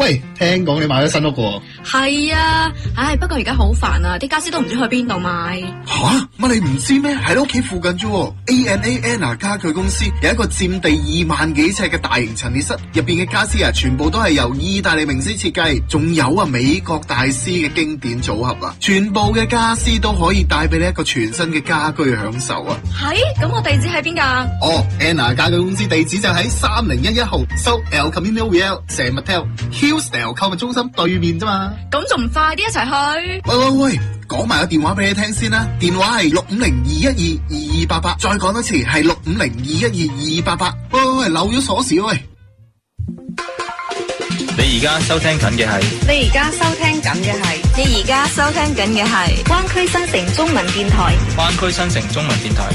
喂，聽講你買咗新屋喎？ 係啊，不過而家好煩啊，啲家私都唔知去邊度買。 吓，乜你唔知咩？喺你屋企附近啫。ANA 家具公司有一個佔地2萬幾尺嘅大型陳列室，入邊嘅家私啊，全部都係由意大利名師設計，仲有啊美國大師嘅經典組合啊，全部嘅家私都可以帶俾你一個全新嘅家居享受啊。 係，咁我地址喺邊噶 ？Anna 家具公司地址就喺3011號，So El Camino Real San Mateo Hillsdale 購物中心對面啫嘛。 咁仲唔快啲一齊去？ 喂，講埋個電話俾你聽先啦。電話係650-212-2288，再講多次係650-212-2288。喂，漏咗鎖匙喂。 你而家收聽緊嘅係灣區新城中文電台。 灣區新城中文電台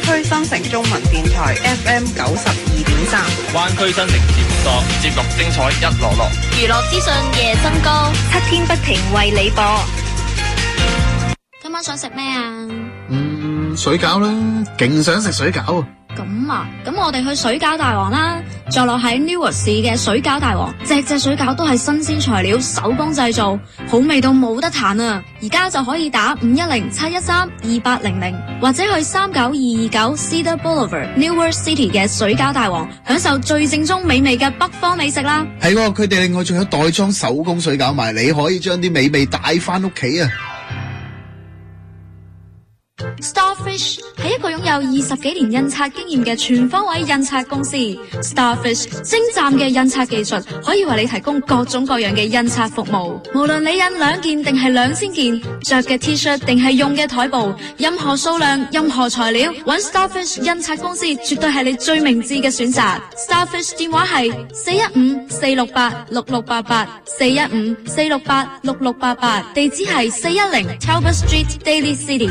FM 92.3。 灣區新城節目多，節目精彩一籮籮， 娛樂資訊夜增高，7天不停為你播。今晚想食咩啊？ 水餃啦，勁想食水餃。 咁啊，咁我哋去水餃大王啦，坐落喺 Newark 市嘅水餃大王，隻水餃都係新鮮材料，手工製造，好味到冇得彈啊！而家就可以打510-713-2800，或者去39229 Cedar Boulevard Newark City 嘅水餃大王，享受最正宗美味嘅北方美食啦。 係，佢哋另外仲有袋裝手工水餃賣，你可以將啲美味帶翻屋企啊！ Starfish 係一個擁有20幾年印刷經驗嘅全方位印刷公司。Starfish 精湛嘅印刷技術可以為你提供各種各樣嘅印刷服務。無論你印2件定係2000件，着嘅 T-shirt 定係用嘅台布，任何數量、任何材料，揾 Starfish 印刷公司絕對係你最明智嘅選擇。Starfish 電話係415-468-6688 415-468-6688，地址係410 Talbot Street Daly City。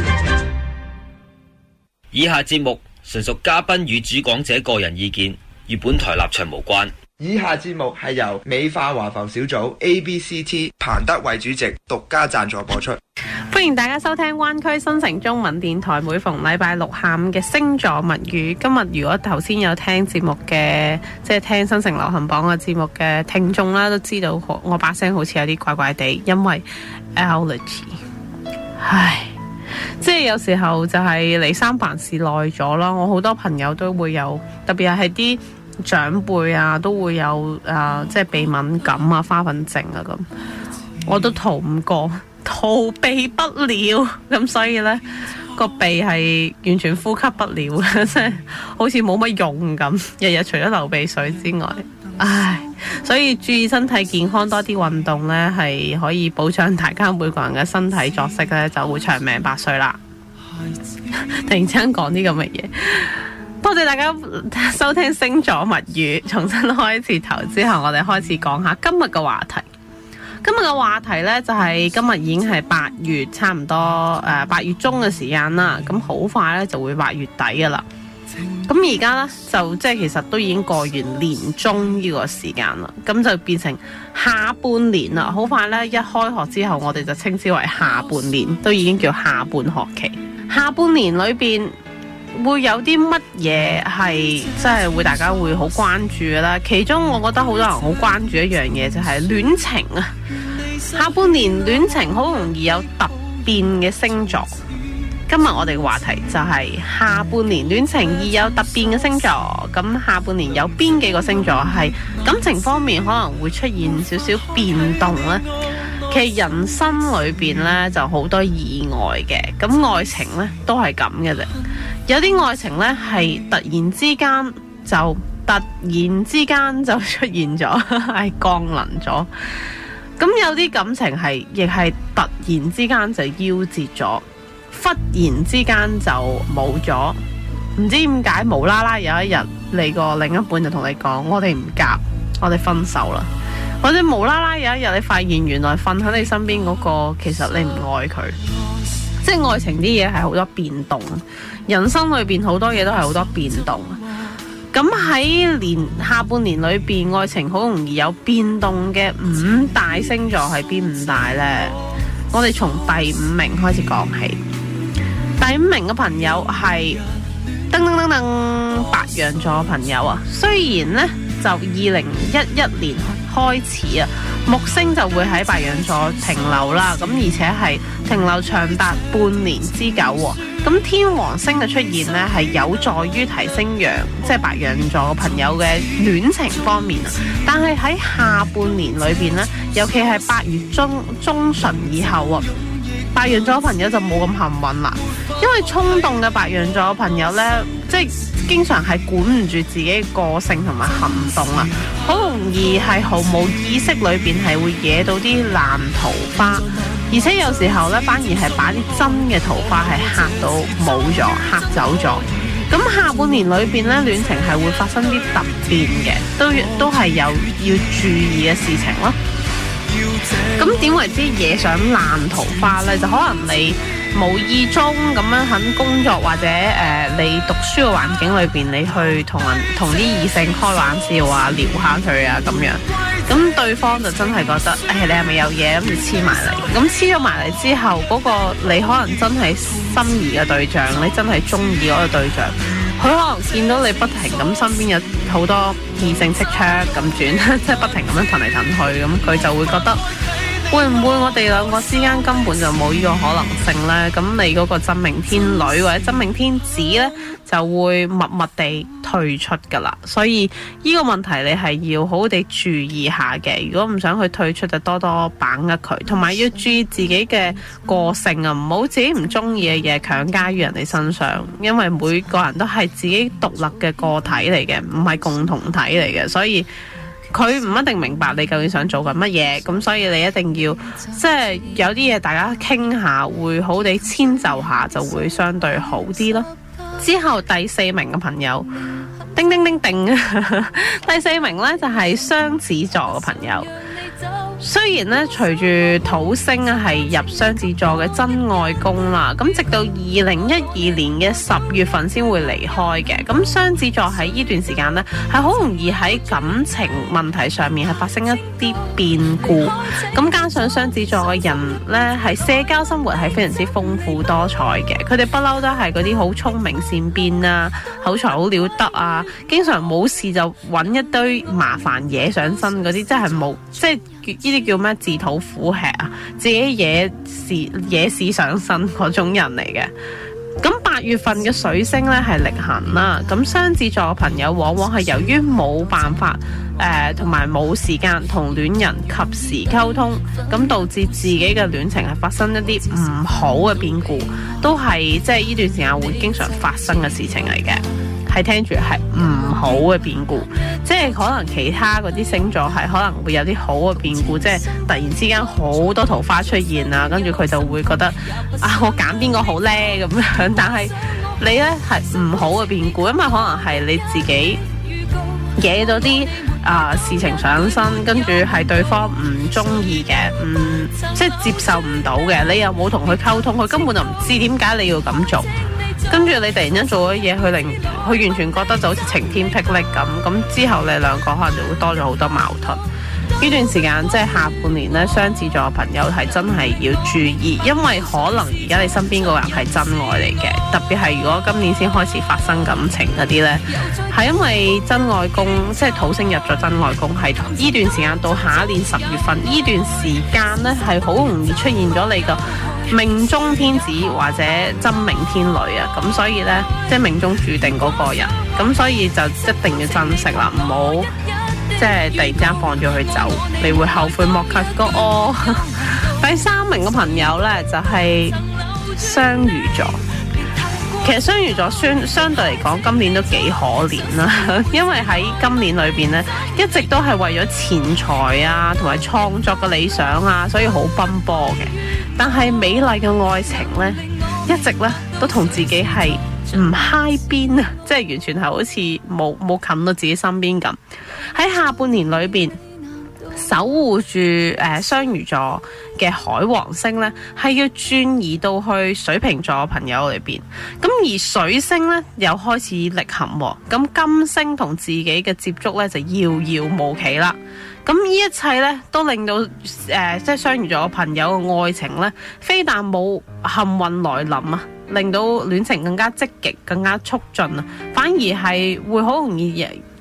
以下節目純屬嘉賓與主講者個人意見，與本台立場無關。 以下節目係由美化華埠小組 ABCT 彭德偉主席獨家贊助播出。 歡迎大家收聽灣區新城中文電台每逢禮拜六下午嘅星座物語。今日如果頭先有聽節目嘅，即係聽新城流行榜嘅節目嘅聽眾啦，都知道我把聲好似有啲怪怪地，因為 allergy。唉。即係有時候就係嚟三藩市耐咗啦，我好多朋友都會有，特別係啲長輩啊，都會有即係鼻敏感啊、花粉症啊咁，我都逃唔過，逃避不了，咁所以呢個鼻係完全呼吸不了，即係好似冇乜用咁，日日除咗流鼻水之外，唉，所以注意身體健康，多啲運動呢，係可以保障大家每個人嘅身體作息呢，就會長命百歲啦。突然之間講啲咁嘅嘢，多謝大家收聽星座物語。重新開始頭之後，我哋開始講下今日嘅話題。今日嘅話題呢，就係今日已經係8月，差唔多8月中嘅時間啦。咁好快呢就會8月底噶啦。咁而家呢，就即係其實都已經過完年中呢個時間啦，咁就變成下半年啦。好快呢，一開學之後，我哋就稱之為下半年，都已經叫下半學期。下半年裏邊會有啲乜嘢係即係會大家會好關注嘅啦？其中我覺得好多人好關注一樣嘢就係戀情啊。下半年戀情好容易有突變嘅星座。今日我哋嘅話題就係下半年戀情易有突變嘅星座。咁下半年有邊幾個星座係感情方面可能會出現少少變動呢？其實人生裏邊呢就好多意外嘅，咁愛情呢都係咁嘅啫。有啲愛情呢係突然之間就出現咗，係降臨咗。咁有啲感情係亦係突然之間就夭折咗，忽然之間就冇咗。唔知點解無啦啦有一日你個另一半就同你講，我哋唔夾，我哋分手啦。或者無啦啦有一日你發現原來瞓喺你身邊嗰個其實你唔愛佢。即係愛情啲嘢係好多變動，人生裏邊好多嘢都係好多變動。咁喺下半年裏邊，愛情好容易有變動嘅5大星座係邊5大呢？我哋從第5名開始講起。第5名嘅朋友係白羊座嘅朋友啊。雖然呢就2011年開始啊， 木星就會喺白羊座停留啦，咁而且係停留長達半年之久喎。咁天王星嘅出現呢，係有助於提升即係白羊座朋友嘅戀情方面啊。但係喺下半年裏邊呢，尤其係8月中旬以後啊，白羊座朋友就冇咁幸運啦。因為衝動嘅白羊座朋友呢，即係經常係管唔住自己嘅個性同埋行動啊，好容易係毫無意識裏邊係會惹到啲爛桃花，而且有時候呢，反而係把啲真嘅桃花係嚇到冇咗、嚇走咗。咁下半年裏邊呢，戀情係會發生啲突變嘅，都係有要注意嘅事情咯。咁點為之惹上爛桃花呢？就可能你無意中咁樣喺工作或者你讀書嘅環境裏邊，你去同啲異性開玩笑啊、撩下佢啊咁樣，咁對方就真係覺得你係咪有嘢，咁就黐埋嚟。咁黐咗埋嚟之後，嗰個你可能真係心儀嘅對象，你真係中意嗰個對象，佢可能見到你不停咁身邊有好多異性色槍咁轉，即係不停咁樣騰嚟騰去，咁佢就會覺得會唔會我哋兩個之間根本就冇呢個可能性呢？咁你嗰個真命天女或者真命天子呢，就會默默地退出噶啦。所以呢個問題你係要好好地注意下嘅。如果唔想去退出，就多多把握佢，同埋要注意自己嘅個性啊，唔好自己唔中意嘅嘢強加於人哋身上，因為每個人都係自己獨立嘅個體嚟嘅，唔係共同體嚟嘅，所以佢唔一定明白你究竟想做緊乜嘢，咁所以你一定要即係有啲嘢大家傾下，會好地遷就下，就會相對好啲咯。之後第4名嘅朋友，叮叮叮叮，第4名呢就係雙子座嘅朋友。雖然咧，隨住土星係入雙子座嘅真愛宮啦，咁直到2012年嘅10月份先會離開嘅。咁雙子座喺呢段時間呢，係好容易喺感情問題上面係發生一啲變故。咁加上雙子座嘅人呢，係社交生活係非常之豐富多彩嘅，佢哋不嬲都係嗰啲好聰明善辯啊，口才好了得啊，經常冇事就揾一堆麻煩嘢上身嗰啲，即係冇即係。呢啲叫咩？自討苦吃啊！自己惹事上身嗰種人嚟嘅。咁8月份嘅水星呢係逆行啦，咁雙子座嘅朋友往往係由於冇辦法同埋冇時間同戀人及時溝通，咁導致自己嘅戀情係發生一啲唔好嘅變故，都係即係呢段時間會經常發生嘅事情嚟嘅。係聽住係唔好嘅變故，即係可能其他嗰啲星座係可能會有啲好嘅變故，即係突然之間好多桃花出現啊，跟住佢就會覺得啊，我揀邊個好呢咁樣，但係你呢係唔好嘅變故，因為可能係你自己惹咗啲事情上身，跟住係對方唔中意嘅，即係接受唔到嘅，你又冇同佢溝通，佢根本就唔知點解你要咁做。跟住你突然間做咗嘢，佢完全覺得就好似晴天霹靂咁之後你兩個可能就會多咗好多矛盾。呢段時間即係下半年呢，雙子座嘅朋友係真係要注意，因為可能而家你身邊嗰個人係真愛嚟嘅，特別係如果今年先開始發生感情嗰啲呢，係因為真愛宮即係土星入咗真愛宮，係呢段時間到下一年10月份呢段時間呢，係好容易出現咗你個命中天子或者真命天女啊，咁所以呢，即係命中注定嗰個人，咁所以就一定要珍惜啦，唔好即係突然之間放咗佢走，你會後悔莫及個哦。第3名嘅朋友呢，就係雙魚座。其實雙魚座相對嚟講今年都幾可憐啦，因為喺今年裏邊呢，一直都係為咗錢財啊同埋創作嘅理想啊，所以好奔波嘅。但係美麗嘅愛情呢，一直呢都同自己係唔嗨邊啊，即係完全係好似冇近到自己身邊咁。喺下半年裏邊，守護住雙魚座嘅海王星呢，係要轉移到去水瓶座嘅朋友裏邊。咁而水星呢，又開始逆行，咁金星同自己嘅接觸呢，就遙遙無期啦。咁呢一切呢，都令到即係雙魚座嘅朋友嘅愛情呢，非但冇幸運來臨啊，令到戀情更加積極、更加促進啊，反而係會好容易即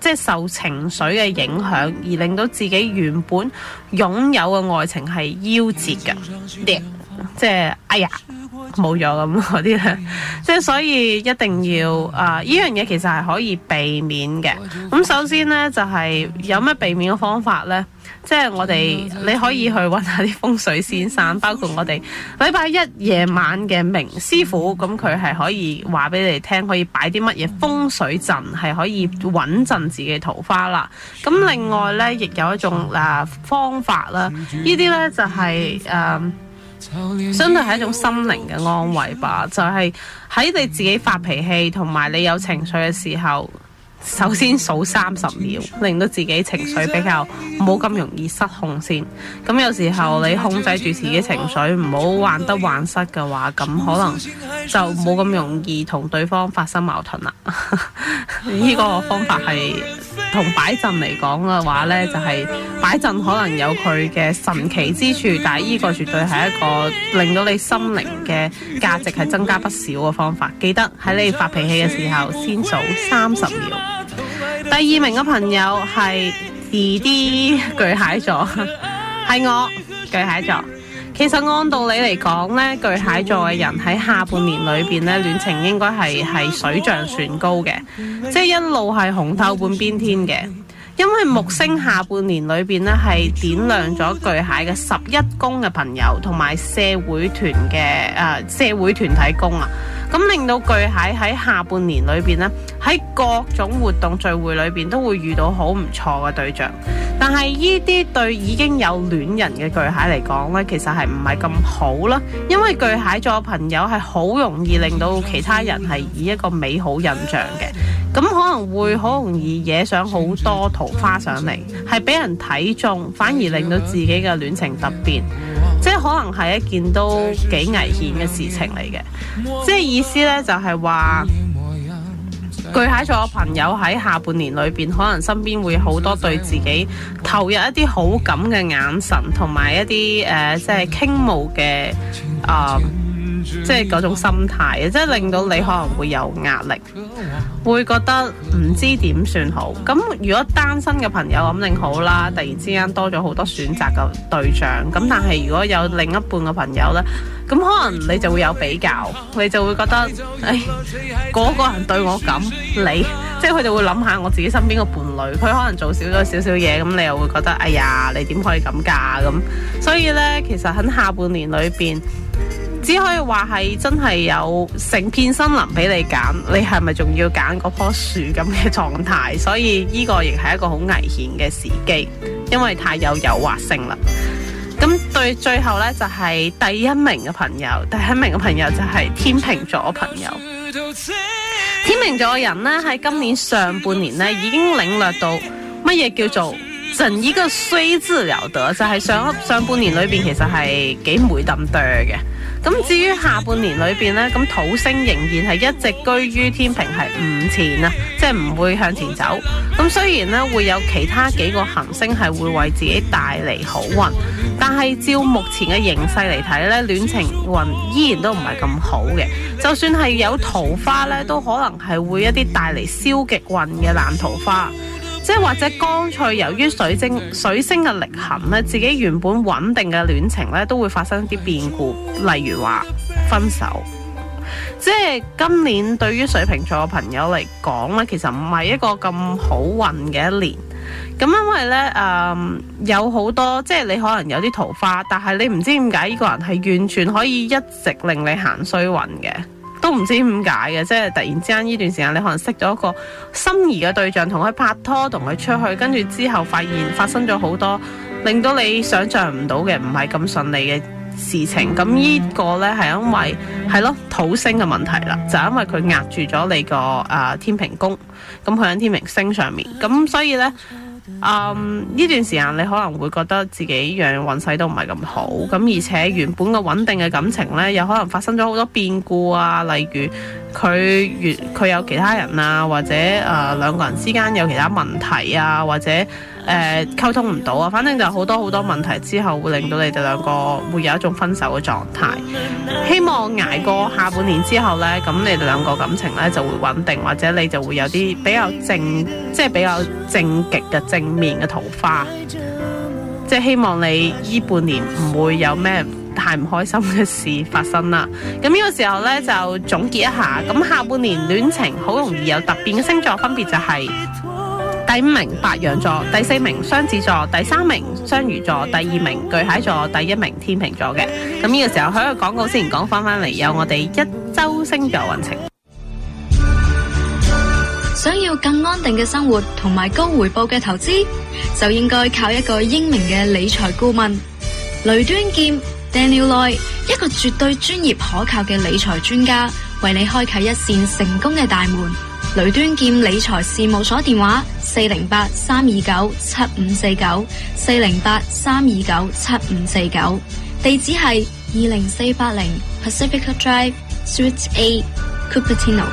即係受情緒嘅影響，而令到自己原本擁有嘅愛情係夭折嘅，即係哎呀冇咗咁嗰啲咧，即係所以一定要呢樣嘢其實係可以避免嘅。咁首先呢，就係有咩避免嘅方法呢？即係你可以去揾下啲風水先生，包括我哋禮拜一夜晚嘅明師傅，咁佢係可以話俾你哋聽，可以擺啲乜嘢風水陣係可以穩陣自己桃花啦。咁另外呢，亦有一種方法啦，呢啲呢就係相對係一種心靈嘅安慰吧。就係喺你自己發脾氣同埋你有情緒嘅時候，首先數30秒，令到自己情緒比較冇咁容易失控先。咁有時候你控制住自己情緒，唔好患得患失嘅話，咁可能就冇咁容易同對方發生矛盾啦。呢個方法係同擺陣嚟講嘅話呢，就係擺陣可能有佢嘅神奇之處，但係呢個絕對係一個令到你心靈嘅價值係增加不少嘅方法。記得喺你發脾氣嘅時候，先數30秒。第二名嘅朋友係弟弟巨蟹座，係我巨蟹座。其實按道理嚟講呢，巨蟹座嘅人喺下半年裏邊呢，戀情應該係水漲船高嘅，即係一路係紅透半邊天嘅。因為木星下半年裏邊呢係點亮咗巨蟹嘅11宮嘅朋友同埋社會團嘅社會團體宮啊，咁令到巨蟹喺下半年裏邊呢，喺各種活動聚會裏邊都會遇到好唔錯嘅對象。但係呢啲對已經有戀人嘅巨蟹嚟講呢，其實係唔係咁好啦，因為巨蟹座朋友係好容易令到其他人係以一個美好印象嘅，咁可能會好容易惹上好多桃花上嚟，係俾人睇中，反而令到自己嘅戀情突變，即係可能係一件都幾危險嘅事情嚟嘅。即係意思呢，就係話巨蟹座嘅朋友喺下半年裏邊，可能身邊會好多對自己投入一啲好感嘅眼神，同埋一啲即係傾慕嘅即係嗰種心態，即係令到你可能會有壓力，會覺得唔知點算好。咁如果單身嘅朋友咁定好啦，突然之間多咗好多選擇嘅對象。咁但係如果有另一半嘅朋友呢，咁可能你就會有比較，你就會覺得嗰個人對我咁，你即係佢哋會諗下我自己身邊嘅伴侶，佢可能做少咗少少嘢，咁你又會覺得哎呀，你點可以咁㗎咁。所以呢，其實喺下半年裏邊，只可以話係真係有成片森林俾你揀，你係咪仲要揀嗰棵樹咁嘅狀態？所以呢個亦係一個好危險嘅時機，因為太有誘惑性啦。咁對最後呢，就係第一名嘅朋友，第一名嘅朋友就係天秤座朋友。天秤座嘅人呢，喺今年上半年呢，已經領略到乜嘢叫做整一個衰字了得，就係上半年裏邊其實係幾霉冧哚嘅。咁至於下半年裏邊呢，咁土星仍然係一直居於天秤係5前啊，即係唔會向前走。咁雖然呢會有其他幾個行星係會為自己帶嚟好運，但係照目前嘅形勢嚟睇呢，戀情運依然都唔係咁好嘅。就算係有桃花呢，都可能係會一啲帶嚟消極運嘅爛桃花。即係或者乾脆由於水星嘅力行咧，自己原本穩定嘅戀情咧，都會發生一啲變故，例如話分手。即係今年對於水瓶座嘅朋友嚟講咧，其實唔係一個咁好運嘅一年。咁因為咧有好多即係你可能有啲桃花，但係你唔知點解呢個人係完全可以一直令你行衰運嘅。都唔知點解嘅，即係突然之間呢段時間你可能識咗一個心儀嘅對象，同佢拍拖，同佢出去，跟住之後發現發生咗好多令到你想象唔到嘅唔係咁順利嘅事情。咁呢個呢，係因為係咯土星嘅問題啦，就係因為佢壓住咗你個天秤宮，咁佢喺天秤星上面，咁所以呢。呢段時間你可能會覺得自己樣運勢都唔係咁好，咁而且原本嘅穩定嘅感情呢，又可能發生咗好多變故啊，例如佢有其他人啊，或者兩個人之間有其他問題啊，或者溝通唔到啊，反正就好多問題之後會令到你哋兩個會有一種分手嘅狀態。希望捱過下半年之後呢，咁你哋兩個感情呢就會穩定，或者你就會有啲比較比較正極嘅正面嘅桃花。即係希望你依半年唔會有咩太唔開心嘅事發生啦。咁呢個時候呢，就總結一下，咁下半年戀情好容易有突變嘅星座，分別就係第5名白羊座，第4名雙子座，第3名雙魚座，第2名巨蟹座，第1名天秤座嘅。咁呢個時候喺個廣告先講翻嚟，有我哋一周星座運程。 想要更安定嘅生活同埋高回報嘅投資，就應該靠一個英明嘅理財顧問雷端劍 Daniel Loy， 一個絕對專業可靠嘅理財專家，為你開啟一扇成功嘅大門。雷端劍理財事務所電話408-329-7549 408-329-7549，地址係20480 Pacifica Drive Suite A Cupertino。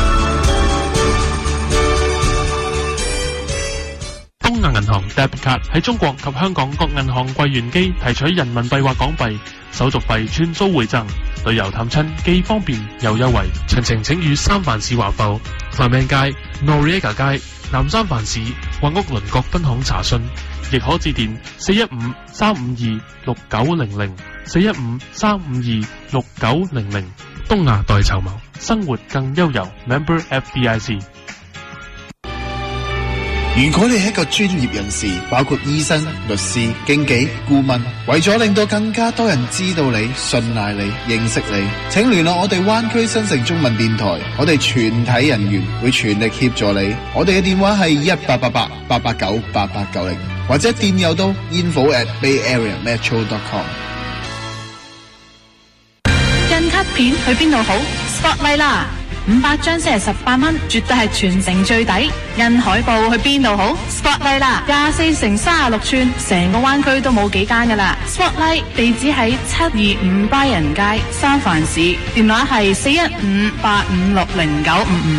東亞銀行 Debit Card 喺中國及香港各銀行櫃員機提取人民幣或港幣，手續費全數回贈，旅遊探親既方便又優惠。詳情請與三藩市華埠、繁命街、Noriega 街、南三藩市或屋鄰國分行查詢，亦可致電415-352-6900 415-352-6900。東亞代籌謀，生活更悠遊。Member FDIC。 如果你係一個專業人士，包括醫生、律師、經紀、顧問，為咗令到更加多人知道你、信賴你、認識你，請聯絡我哋灣區新城中文電台，我哋全體人員會全力協助你。我哋嘅電話係1888-889-8890，或者電郵到 info@bayareametro.com。 印卡片去邊度好 ？Spotlight 啦！500張先係18蚊，絕對係全城最抵。印海報去邊度好 ？Spotlight 啦，24×36寸，成個灣區都冇幾間噶啦。Spotlight 地址喺725 Bryan 街，三藩市，電話係415-856-0955。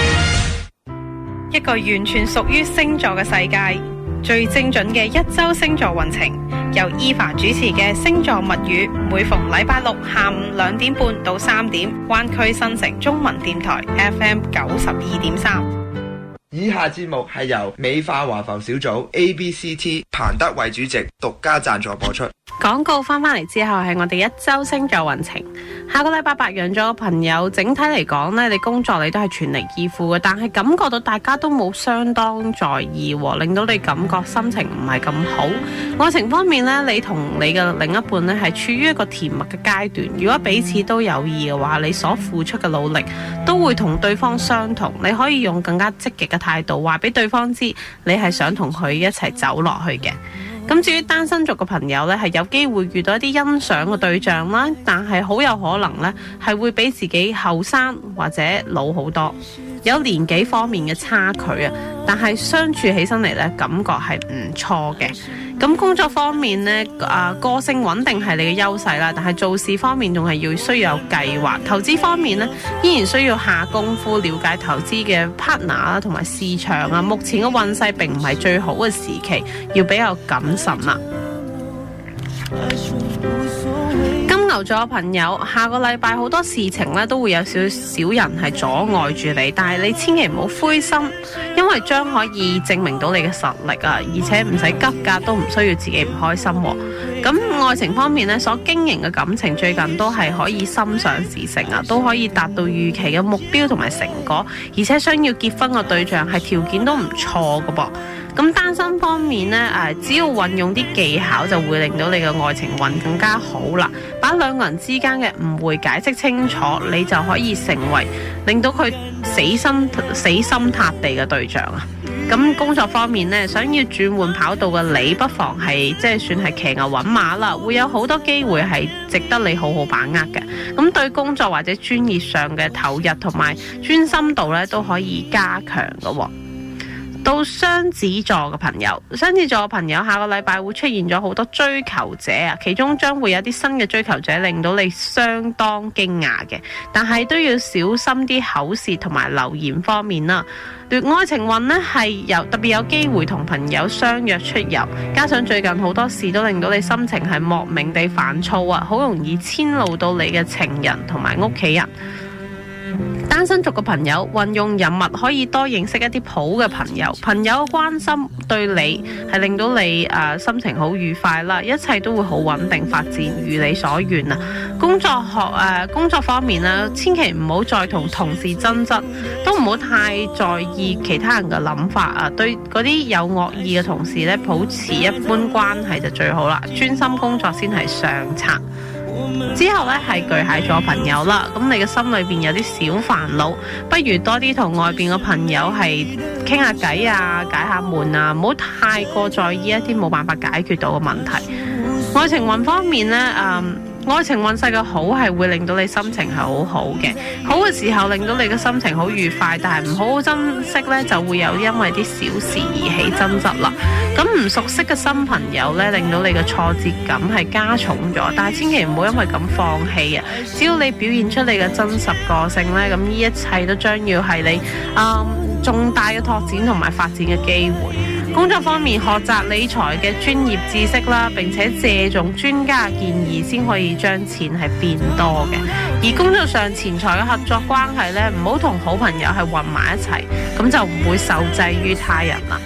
一個完全屬於星座嘅世界，最精準嘅一周星座運程，由伊凡主持嘅星座物語，每逢禮拜六下午2點半到3點，灣區新城中文電台 FM 92.3。 以下節目係由美化華埠小組 ABCT 彭德偉主席獨家贊助播出。 廣告翻嚟之後係我哋一周星座運程。下個禮拜白羊座嘅朋友，整體嚟講呢，你工作你都係全力以赴嘅，但係感覺到大家都冇相當在意，令到你感覺心情唔係咁好。愛情方面呢，你同你嘅另一半呢係處於一個甜蜜嘅階段，如果彼此都有意嘅話，你所付出嘅努力都會同對方相同，你可以用更加積極嘅態度話俾對方知，你係想同佢一齊走落去嘅。咁至於單身族嘅朋友呢，係有機會遇到一啲欣賞嘅對象啦，但係好有可能呢係會比自己後生或者老好多，有年紀方面嘅差距啊，但係相處起身嚟呢，感覺係唔錯嘅。咁工作方面呢，個性穩定係你嘅優勢啦，但係做事方面仲係需要有計劃。投資方面呢，依然需要下功夫了解投資嘅 partner 啦，同埋市場啊。目前嘅運勢並唔係最好嘅時期，要比較謹慎啦。金牛座嘅朋友，下個禮拜好多事情咧都會有少少人係阻礙住你，但係你千祈唔好灰心，因為將可以證明到你嘅實力啊，而且唔使急㗎，都唔需要自己唔開心。咁愛情方面咧，所經營嘅感情最近都係可以心想事成啊，都可以達到預期嘅目標同埋成果，而且想要結婚嘅對象係條件都唔錯㗎噃。咁單身方面呢，只要運用啲技巧，就會令到你嘅愛情運更加好啦。把兩個人之間嘅誤會解釋清楚，你就可以成為令到佢死心塌地嘅對象啊。咁工作方面呢，想要轉換跑道嘅你，不妨係即係算係騎牛揾馬啦，會有好多機會係值得你好好把握嘅。咁對工作或者專業上嘅投入同埋專心度呢，都可以加強嘅。 到雙子座嘅朋友，雙子座嘅朋友下個禮拜會出現咗好多追求者啊，其中將會有啲新嘅追求者令到你相當驚訝嘅，但係都要小心啲口舌同埋流言方面啦。愛情運呢係特別有機會同朋友相約出遊，加上最近好多事都令到你心情係莫名地煩躁啊，好容易遷怒到你嘅情人同埋屋企人。單身族嘅朋友運用人脈可以多認識一啲好嘅朋友，朋友嘅關心對你係令到你心情好愉快啦，一切都會好穩定發展，如你所願啊！工作方面呢，千祈唔好再同同事爭執，都唔好太在意其他人嘅諗法啊！對嗰啲有惡意嘅同事呢，保持一般關係就最好啦，專心工作先係上策。之後呢係巨蟹座朋友啦，咁你嘅心裏邊有啲小煩惱，不如多啲同外邊嘅朋友係傾下偈啊，解下悶啊，唔好太過在意一啲冇辦法解決到嘅問題。愛情運方面呢，愛情運勢嘅好係會令到你心情係好好嘅，好嘅時候令到你嘅心情好愉快，但係唔好好珍惜呢，就會有因為啲小事而起爭執啦。咁唔熟悉嘅新朋友呢，令到你嘅挫折感係加重咗，但係千祈唔好因為咁放棄啊！只要你表現出你嘅真實個性呢，咁呢一切都將要係你重大嘅拓展同埋發展嘅機會。工作方面，學習理財嘅專業知識啦，並且借重專家嘅建議，先可以將錢係變多嘅。而工作上錢財嘅合作關係呢，唔好同好朋友係混埋一齊，咁就唔會受制於他人啦。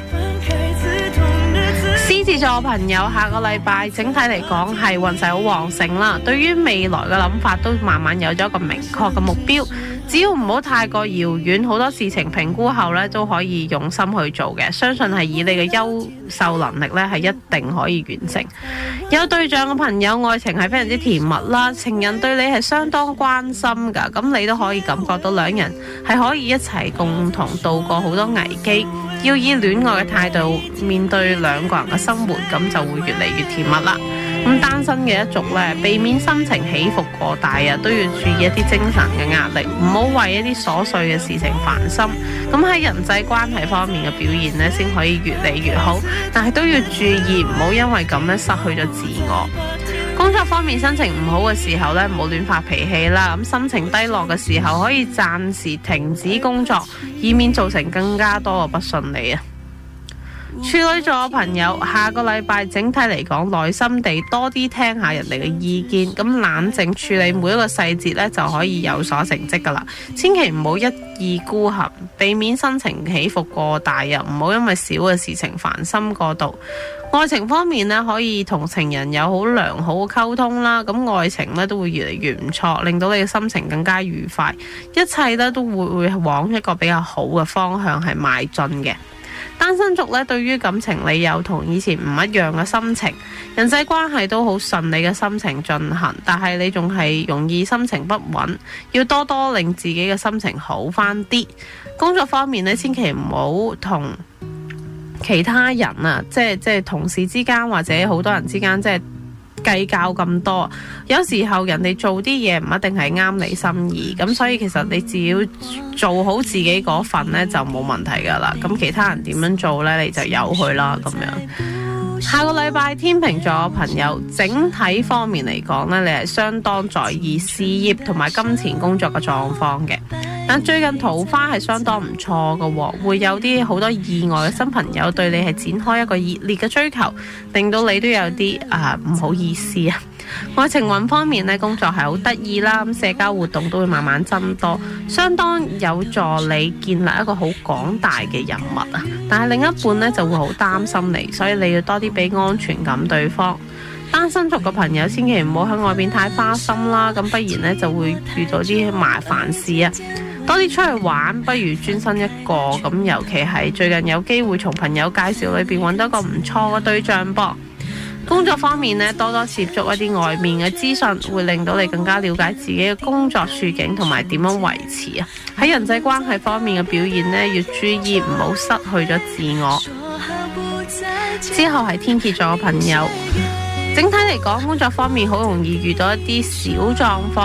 獅子座朋友下個禮拜整體嚟講係運勢好旺盛啦，對於未來嘅諗法都慢慢有咗一個明確嘅目標。只要唔好太過遙遠，好多事情評估後咧都可以用心去做嘅。相信係以你嘅優秀能力咧係一定可以完成。有對象嘅朋友，愛情係非常之甜蜜啦，情人對你係相當關心噶，咁你都可以感覺到兩人係可以一齊共同度過好多危機。要以戀愛嘅態度面對兩個人嘅生活，咁就會越嚟越甜蜜啦。咁單身嘅一族呢，避免心情起伏過大啊，都要注意一啲精神嘅壓力，唔好為一啲瑣碎嘅事情煩心。咁喺人際關係方面嘅表現呢，先可以越嚟越好，但係都要注意唔好因為咁呢失去咗自我。工作方面心情唔好嘅時候呢，唔好亂發脾氣啦。咁心情低落嘅時候，可以暫時停止工作，以免造成更加多嘅不順利啊。處女座嘅朋友，下個禮拜整體嚟講，耐心地多啲聽下人哋嘅意見，咁冷靜處理每一個細節呢，就可以有所成績噶啦。千祈唔好一意孤行，避免心情起伏過大，又唔好因為小嘅事情煩心過度。愛情方面呢，可以同情人有好良好嘅溝通啦，咁愛情呢都會越嚟越唔錯，令到你嘅心情更加愉快，一切呢都會往一個比較好嘅方向係邁進嘅。單身族咧，對於感情你有同以前唔一樣嘅心情，人際關係都好順利嘅心情進行，但係你仲係容易心情不穩，要多多令自己嘅心情好返啲。工作方面咧，千祈唔好同其他人啊，即係同事之間或者好多人之間，即係計較咁多，有時候人哋做啲嘢唔一定係啱你心意，咁所以其實你只要做好自己嗰份呢，就冇問題噶啦。咁其他人點樣做呢，你就由佢啦咁樣。下個禮拜天秤座朋友，整體方面嚟講呢，你係相當在意事業同埋金錢工作嘅狀況嘅。但最近桃花係相當唔錯嘅，會有啲好多意外嘅新朋友對你係展開一個熱烈嘅追求，令到你都有啲唔好意思啊。愛情運方面呢，工作係好得意啦，咁社交活動都會慢慢增多，相當有助你建立一個好廣大嘅人脈啊。但係另一半呢就會好擔心你，所以你要多啲俾安全感對方。單身族嘅朋友千祈唔好喺外邊太花心啦，咁不然呢就會遇到啲麻煩事啊。多啲出去玩，不如專心一個，咁尤其係最近有機會從朋友介紹裏邊揾到一個唔錯嘅對象噃。工作方面呢，多多接觸一啲外面嘅資訊，會令到你更加了解自己嘅工作處境同埋點樣維持啊。喺人際關係方面嘅表現呢，要注意唔好失去咗自我。之後係天蠍座嘅朋友，整體嚟講，工作方面好容易遇到一啲小狀況，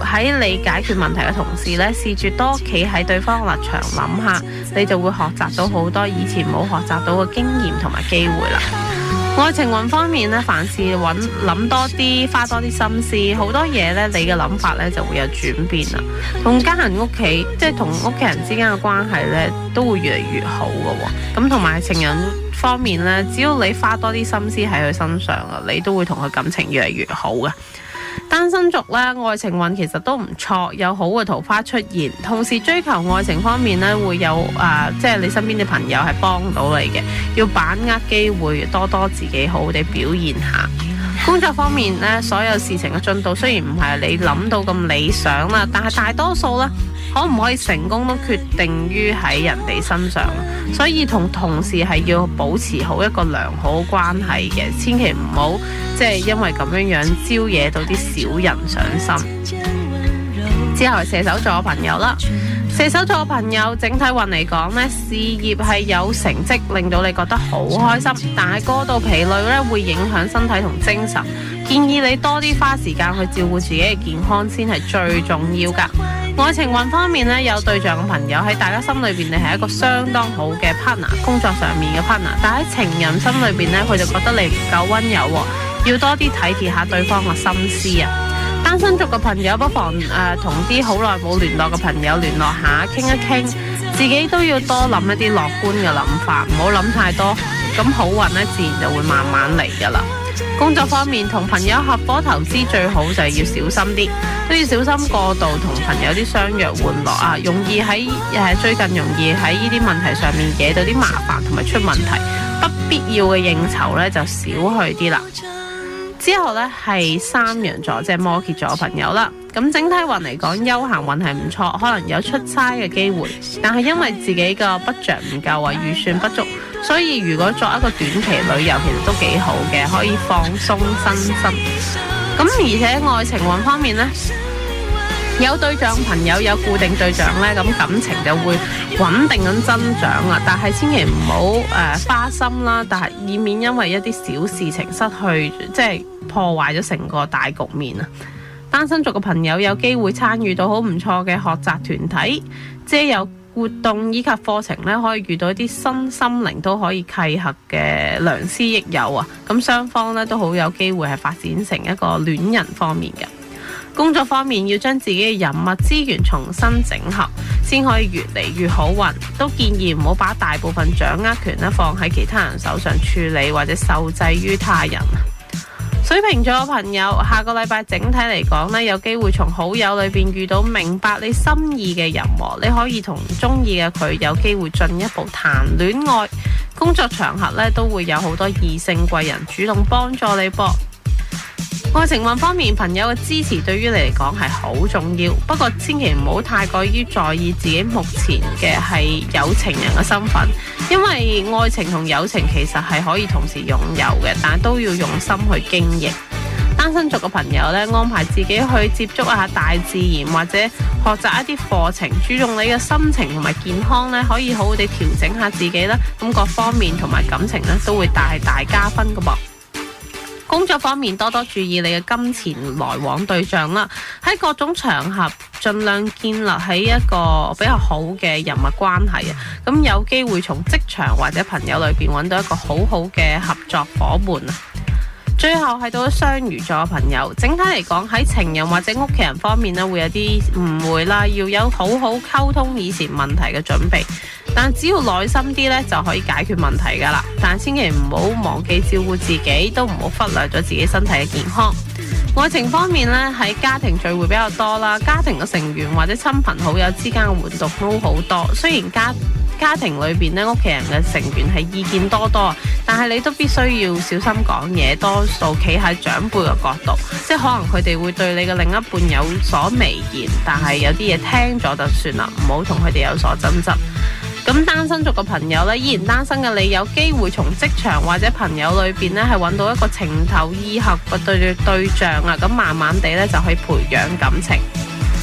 喺你解決問題嘅同時呢，試住多企喺對方立場諗下，你就會學習到好多以前冇學習到嘅經驗同埋機會啦。愛情運方面呢，凡事諗多啲，花多啲心思，好多嘢呢，你嘅諗法呢就會有轉變啦。同家人屋企，即係同屋企人之間嘅關係呢，都會越嚟越好嘅。咁同埋情人方面呢，只要你花多啲心思喺佢身上啊，你都會同佢感情越嚟越好嘅。單身族咧，愛情運其實都唔錯，有好嘅桃花出現，同時追求愛情方面咧，會有即係你身邊嘅朋友係幫到你嘅，要把握機會，多自己好好地表現下。工作方面咧，所有事情嘅進度雖然唔係你諗到咁理想啦，但係大多數咧，可唔可以成功都決定於喺人哋身上，所以同事係要保持好一個良好關係嘅，千祈唔好即係因為咁樣招惹到啲小人上心。之後係射手座嘅朋友啦，射手座嘅朋友整體運嚟講呢，事業係有成績，令到你覺得好開心，但係過度疲累呢，會影響身體同精神，建議你多啲花時間去照顧自己嘅健康先係最重要噶。愛情運方面呢，有對象嘅朋友喺大家心裏邊，你係一個相當好嘅 partner， 工作上面嘅 partner， 但喺情人心裏邊呢，佢就覺得你唔夠溫柔，要多啲體貼下對方嘅心思啊。單身族嘅朋友不妨同啲好耐冇聯絡嘅朋友聯絡下，傾一傾，自己都要多諗一啲樂觀嘅諗法，唔好諗太多，咁好運呢，自然就會慢慢嚟噶啦。工作方面，同朋友合夥投資最好就係要小心啲，都要小心過度同朋友啲相約玩樂啊，容易喺最近容易喺呢啲問題上面惹到啲麻煩同埋出問題，不必要嘅應酬呢，就少去啲啦。之後呢，係山羊座，即係摩羯座嘅朋友啦。咁整體運嚟講，休閒運係唔錯，可能有出差嘅機會，但係因為自己個budget唔夠啊，預算不足，所以如果作一個短期旅遊，其實都幾好嘅，可以放鬆身心。咁而且愛情運方面呢，有對象朋友有固定對象呢，咁感情就會穩定咁增長啊！但係千祈唔好花心啦，但係以免因為一啲小事情失去，即係破壞咗成個大局面啊！單身族嘅朋友有機會參與到好唔錯嘅學習團體，藉由活動以及課程呢，可以遇到一啲新心靈都可以契合嘅良師益友啊！咁雙方呢，都好有機會係發展成一個戀人方面嘅。工作方面要將自己嘅人脈資源重新整合，先可以越嚟越好運。都建議唔好把大部分掌握權呢放喺其他人手上處理，或者受制於他人。水瓶座嘅朋友，下個禮拜整體嚟講呢，有機會從好友裏邊遇到明白你心意嘅人和，你可以同中意嘅佢有機會進一步談戀愛。工作場合呢，都會有好多異性貴人主動幫助你噃。愛情運方面，朋友嘅支持對於你嚟講係好重要，不過千祈唔好太過於在意自己目前嘅係有情人嘅身份，因為愛情同友情其實係可以同時擁有嘅，但都要用心去經營。單身族嘅朋友呢，安排自己去接觸一下大自然，或者學習一啲課程，注重你嘅心情同埋健康呢，可以好好地調整下自己啦，咁各方面同埋感情呢，都會大大加分㗎噃。工作方面，多注意你嘅金錢來往對象啦，喺各種場合盡量建立喺一個比較好嘅人脈關係啊，咁有機會從職場或者朋友裏邊揾到一個好好嘅合作夥伴啊。最後係到咗雙魚座嘅朋友，整體嚟講喺情人或者屋企人方面呢，會有啲誤會啦，要有好好溝通以前問題嘅準備，但只要耐心啲呢，就可以解決問題噶啦。但千祈唔好忘記照顧自己，都唔好忽略咗自己身體嘅健康。愛情方面呢，喺家庭聚會比較多啦，家庭嘅成員或者親朋好友之間嘅活動都好多。雖然家庭裏邊呢，屋企人嘅成員係意見多多，但係你都必須要小心講嘢，多數企喺長輩嘅角度，即係可能佢哋會對你嘅另一半有所微言，但係有啲嘢聽咗就算啦，唔好同佢哋有所爭執。咁單身族嘅朋友呢，依然單身嘅你，有機會從職場或者朋友裏邊呢，係揾到一個情投意合嘅對象啊，咁慢慢地呢，就可以培養感情。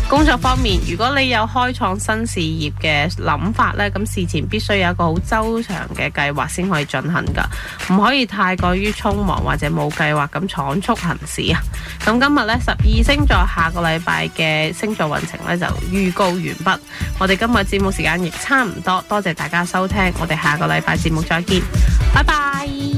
工作方面，如果你有開創新事業嘅諗法呢，咁事前必須有一個好周詳嘅計劃先可以進行噶，唔可以太過於匆忙或者冇計劃咁倉促行事啊。咁今日呢，12星座下個禮拜嘅星座運程呢就預告完畢。我哋今日節目時間亦差唔多，多謝大家收聽，我哋下個禮拜節目再見，拜拜。